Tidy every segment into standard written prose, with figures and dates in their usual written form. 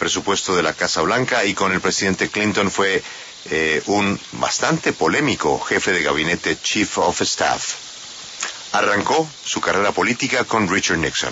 presupuesto de la Casa Blanca y con el presidente Clinton fue un bastante polémico jefe de gabinete, Chief of Staff. Arrancó su carrera política con Richard Nixon.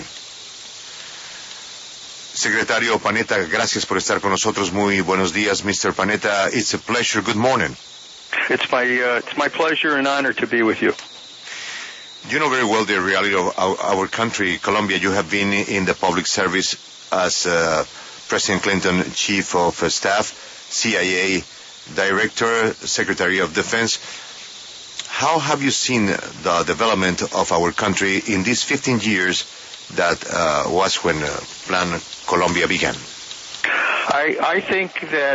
Secretario Panetta, gracias por estar con nosotros. Muy buenos días, Mr. Panetta. It's a pleasure. Good morning. It's my pleasure and honor to be with you. You know very well the reality of our country, Colombia. You have been in the public service as President Clinton, Chief of Staff, CIA Director, Secretary of Defense. How have you seen the development of our country in these 15 years that was when Plan Colombia began? I think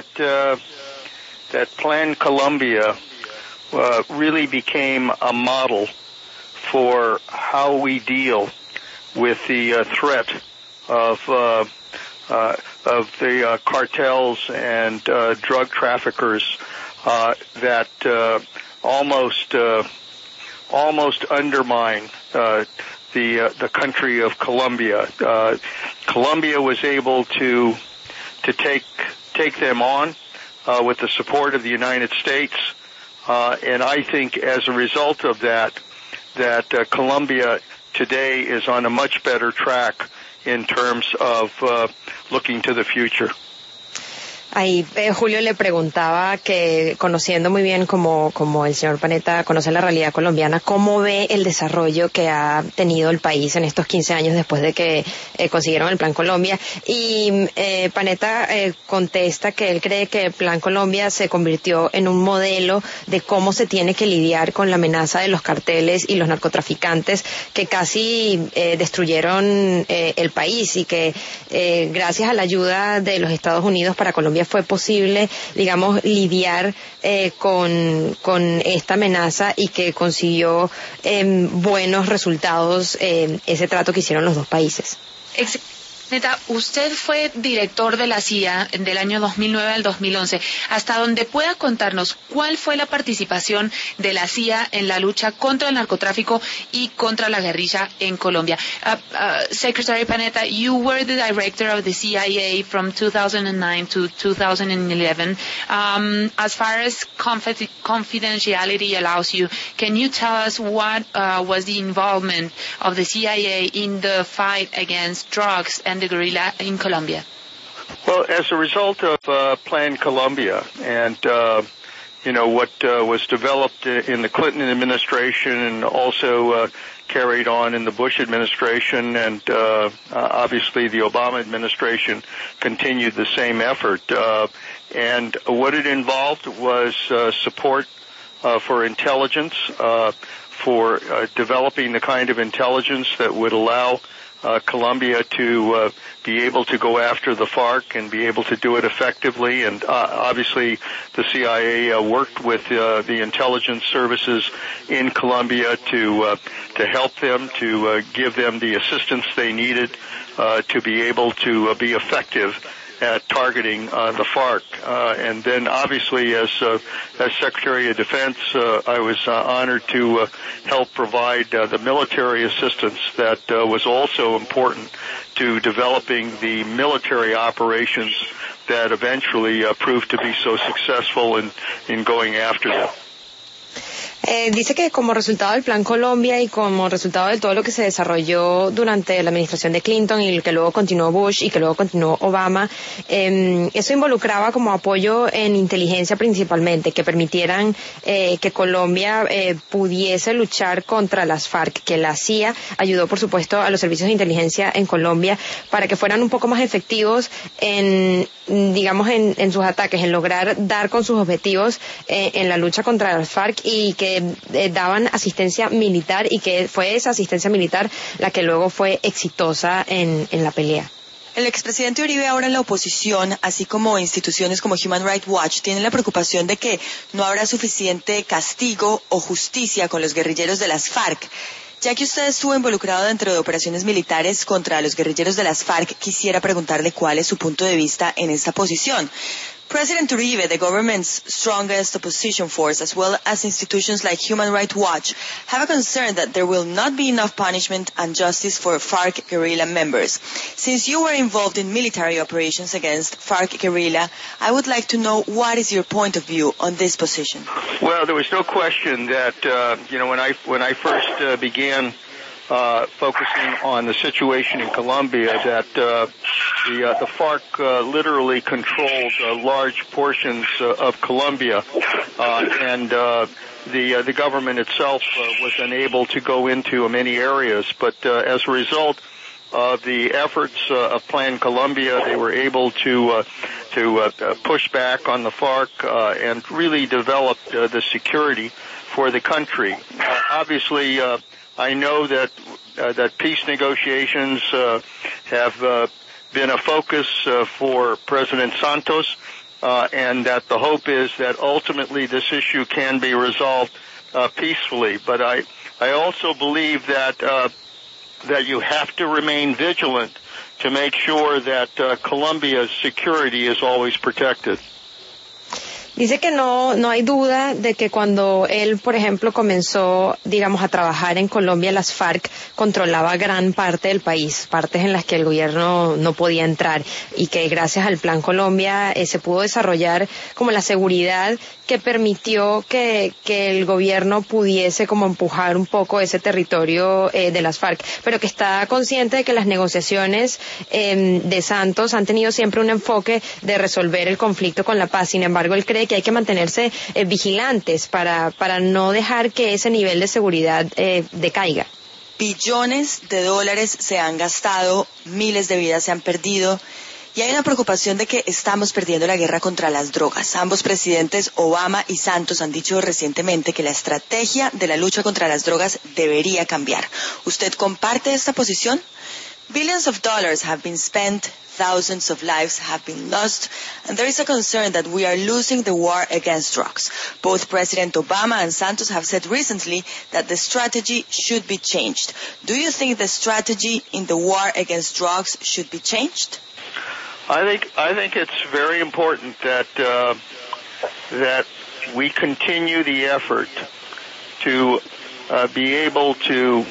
that Plan Colombia really became a model for how we deal with the threat of the cartels and drug traffickers that almost undermine the country of Colombia. Colombia was able to take them on with the support of the United States, and I think as a result of that Colombia today is on a much better track in terms of looking to the future. Ahí Julio le preguntaba que, conociendo muy bien como el señor Panetta conoce la realidad colombiana, ¿cómo ve el desarrollo que ha tenido el país en estos 15 años después de que consiguieron el Plan Colombia? Y Panetta contesta que él cree que el Plan Colombia se convirtió en un modelo de cómo se tiene que lidiar con la amenaza de los carteles y los narcotraficantes que casi destruyeron el país, y que gracias a la ayuda de los Estados Unidos para Colombia fue posible, digamos, lidiar con esta amenaza, y que consiguió buenos resultados ese trato que hicieron los dos países. Neta, usted fue director de la CIA del año 2009 al 2011. Hasta donde pueda contarnos, ¿cuál fue la participación de la CIA en la lucha contra el narcotráfico y contra la guerrilla en Colombia? Secretary Panetta, you were the director of the CIA from 2009 to 2011. As far as confidentiality allows you, can you tell us what was the involvement of the CIA in the fight against drugs and the guerrilla in Colombia? Well, as a result of Plan Colombia and what was developed in the Clinton administration and also carried on in the Bush administration, and obviously the Obama administration continued the same effort. And what it involved was support for intelligence, for developing the kind of intelligence that would allow Colombia to be able to go after the FARC and be able to do it effectively. And obviously the CIA worked with the intelligence services in Colombia to help them, to give them the assistance they needed to be able to be effective at targeting the FARC. And then obviously as Secretary of Defense, I was honored to help provide the military assistance that was also important to developing the military operations that eventually proved to be so successful in going after them. Dice que como resultado del Plan Colombia y como resultado de todo lo que se desarrolló durante la administración de Clinton y que luego continuó Bush y que luego continuó Obama, eso involucraba como apoyo en inteligencia principalmente, que permitieran que Colombia pudiese luchar contra las FARC, que la CIA ayudó por supuesto a los servicios de inteligencia en Colombia para que fueran un poco más efectivos en sus ataques, en lograr dar con sus objetivos en la lucha contra las FARC, y que daban asistencia militar, y que fue esa asistencia militar la que luego fue exitosa en la pelea. El expresidente Uribe, ahora en la oposición, así como instituciones como Human Rights Watch, tienen la preocupación de que no habrá suficiente castigo o justicia con los guerrilleros de las FARC. Ya que usted estuvo involucrado dentro de operaciones militares contra los guerrilleros de las FARC, quisiera preguntarle cuál es su punto de vista en esta posición. President Uribe, the government's strongest opposition force, as well as institutions like Human Rights Watch, have a concern that there will not be enough punishment and justice for FARC guerrilla members. Since you were involved in military operations against FARC guerrilla, I would like to know what is your point of view on this position. Well, there was no question that when I first began focusing on the situation in Colombia, that the FARC literally controlled large portions of Colombia, and the government itself was unable to go into many areas. But as a result of the efforts of Plan Colombia, they were able to push back on the FARC and really develop the security for the country. Obviously, I know that peace negotiations have been a focus for President Santos, and that the hope is that ultimately this issue can be resolved peacefully. But I also believe that you have to remain vigilant to make sure that Colombia's security is always protected. Dice que no hay duda de que cuando él, por ejemplo, comenzó, digamos, a trabajar en Colombia, las FARC controlaba gran parte del país, partes en las que el gobierno no podía entrar, y que gracias al Plan Colombia se pudo desarrollar como la seguridad que permitió que el gobierno pudiese como empujar un poco ese territorio de las FARC, pero que está consciente de que las negociaciones de Santos han tenido siempre un enfoque de resolver el conflicto con la paz. Sin embargo, él cree que hay que mantenerse vigilantes para no dejar que ese nivel de seguridad decaiga. Billones de dólares se han gastado, miles de vidas se han perdido, y hay una preocupación de que estamos perdiendo la guerra contra las drogas. Ambos presidentes, Obama y Santos, han dicho recientemente que la estrategia de la lucha contra las drogas debería cambiar. ¿Usted comparte esta posición? Billions of dollars have been spent, thousands of lives have been lost, and there is a concern that we are losing the war against drugs. Both President Obama and Santos have said recently that the strategy should be changed. Do you think the strategy in the war against drugs should be changed? I think it's very important that we continue the effort to be able to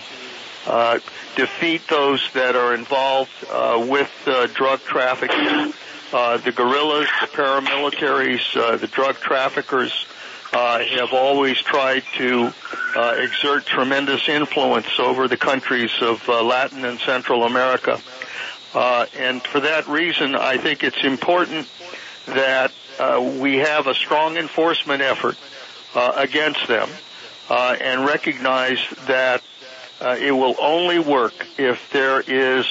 defeat those that are involved with drug trafficking. The guerrillas, the paramilitaries, the drug traffickers have always tried to exert tremendous influence over the countries of Latin and Central America. And for that reason, I think it's important that we have a strong enforcement effort against them and recognize that it will only work if there is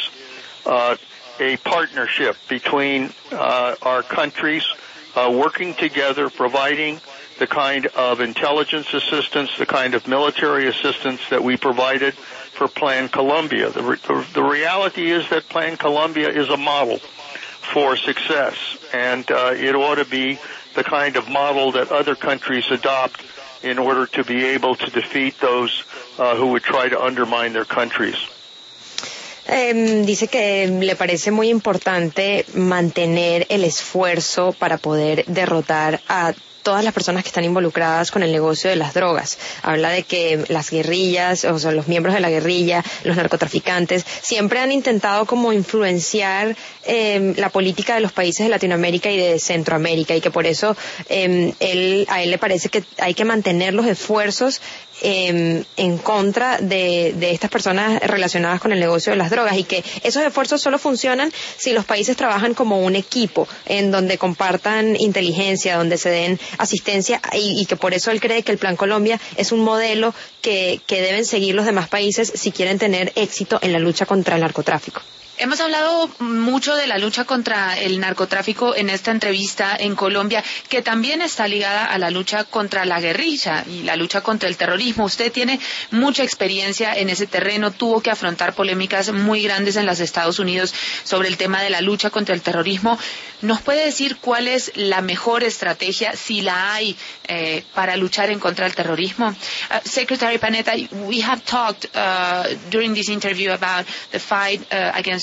a partnership between our countries working together, providing the kind of intelligence assistance, the kind of military assistance that we provided for Plan Colombia. The reality is that Plan Colombia is a model for success, and it ought to be the kind of model that other countries adopt in order to be able to defeat those who would try to undermine their countries. Dice que le parece muy importante mantener el esfuerzo para poder derrotar a todas las personas que están involucradas con el negocio de las drogas. Habla de que las guerrillas, o sea, los miembros de la guerrilla, los narcotraficantes, siempre han intentado como influenciar la política de los países de Latinoamérica y de Centroamérica, y que por eso a él le parece que hay que mantener los esfuerzos en contra de estas personas relacionadas con el negocio de las drogas, y que esos esfuerzos solo funcionan si los países trabajan como un equipo, en donde compartan inteligencia, donde se den asistencia, y que por eso él cree que el Plan Colombia es un modelo que deben seguir los demás países si quieren tener éxito en la lucha contra el narcotráfico. Hemos hablado mucho de la lucha contra el narcotráfico en esta entrevista en Colombia, que también está ligada a la lucha contra la guerrilla y la lucha contra el terrorismo. Usted tiene mucha experiencia en ese terreno, tuvo que afrontar polémicas muy grandes en los Estados Unidos sobre el tema de la lucha contra el terrorismo. ¿Nos puede decir cuál es la mejor estrategia, si la hay, para luchar en contra del terrorismo? Secretary Panetta, we have talked during this interview about the fight against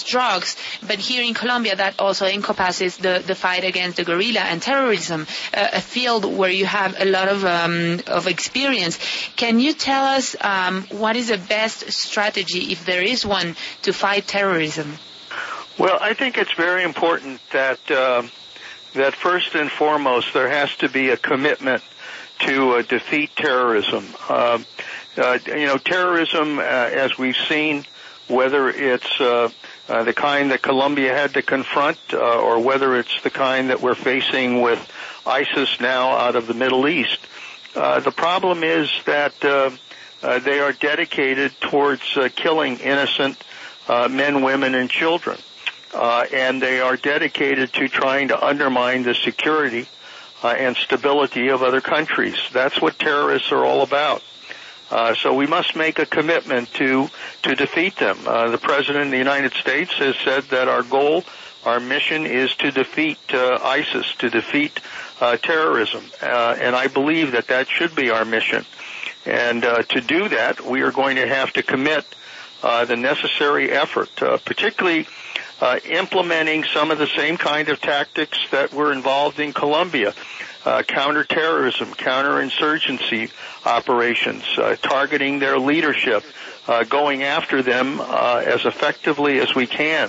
drugs, but here in Colombia that also encompasses the fight against the guerrilla and terrorism, a field where you have a lot of experience. Can you tell us what is the best strategy, if there is one, to fight terrorism? Well, I think it's very important that that first and foremost there has to be a commitment to defeat terrorism. Terrorism, as we've seen, whether it's the kind that Colombia had to confront, or whether it's the kind that we're facing with ISIS now out of the Middle East, the problem is that they are dedicated towards killing innocent men, women, and children. And they are dedicated to trying to undermine the security and stability of other countries. That's what terrorists are all about. So we must make a commitment to defeat them. The President of the United States has said that our mission is to defeat ISIS, to defeat terrorism. And I believe that should be our mission. And to do that, we are going to have to commit the necessary effort, particularly implementing some of the same kind of tactics that were involved in Colombia, counterterrorism, counterinsurgency operations, targeting their leadership, going after them as effectively as we can.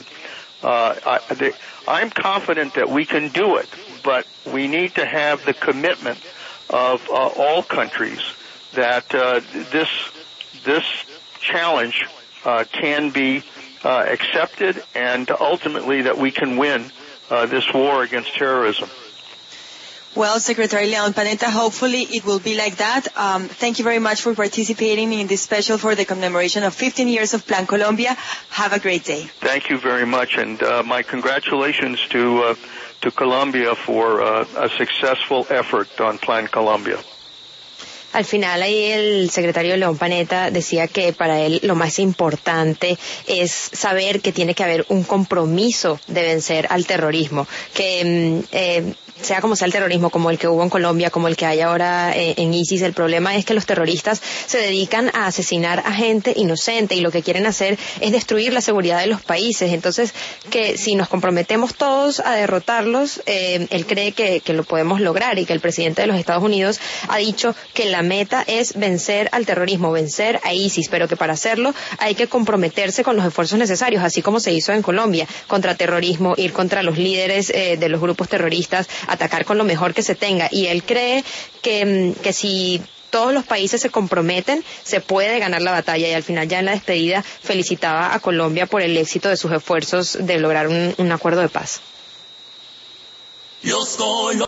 I'm confident that we can do it, but we need to have the commitment of all countries that this challenge can be accepted, and ultimately that we can win this war against terrorism. Well, Secretary Leon Panetta, hopefully it will be like that. Thank you very much for participating in this special for the commemoration of 15 years of Plan Colombia. Have a great day. Thank you very much, and my congratulations to Colombia for a successful effort on Plan Colombia. Al final ahí el secretario León Panetta decía que para él lo más importante es saber que tiene que haber un compromiso de vencer al terrorismo, que sea como sea el terrorismo, como el que hubo en Colombia, como el que hay ahora en ISIS, el problema es que los terroristas se dedican a asesinar a gente inocente y lo que quieren hacer es destruir la seguridad de los países. Entonces, que si nos comprometemos todos a derrotarlos, él cree que lo podemos lograr, y que el presidente de los Estados Unidos ha dicho que la meta es vencer al terrorismo, vencer a ISIS, pero que para hacerlo hay que comprometerse con los esfuerzos necesarios, así como se hizo en Colombia, contra terrorismo, ir contra los líderes de los grupos terroristas, atacar con lo mejor que se tenga. Y él cree que si todos los países se comprometen, se puede ganar la batalla. Y al final, ya en la despedida, felicitaba a Colombia por el éxito de sus esfuerzos de lograr un acuerdo de paz.